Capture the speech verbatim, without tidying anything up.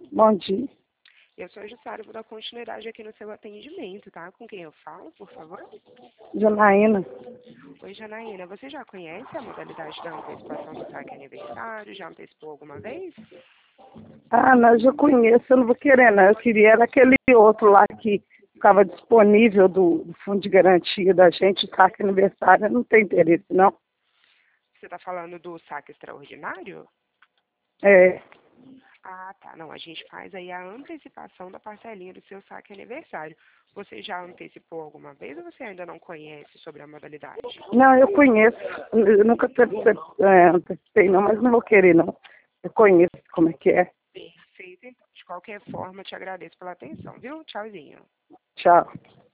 Bom dia. Eu sou a Jussara, vou dar continuidade aqui no seu atendimento, tá? Com quem eu falo, por favor? Janaína. Oi, Janaína, você já conhece a modalidade da antecipação do saque aniversário? Já antecipou alguma vez? Ah, não, eu já conheço, eu não vou querer, não. Eu queria era aquele outro lá que ficava disponível do, do fundo de garantia da gente, o saque aniversário. Eu não tenho interesse, não. Você está falando do saque extraordinário? É, Ah, tá. Não, a gente faz aí a antecipação da parcelinha do seu saque aniversário. Você já antecipou alguma vez ou você ainda não conhece sobre a modalidade? não, eu conheço. Eu nunca antecipei, é, antecipei, não, mas não vou querer, não. Eu conheço como é que é. Perfeito. Então, de qualquer forma, te agradeço pela atenção, viu? Tchauzinho. Tchau.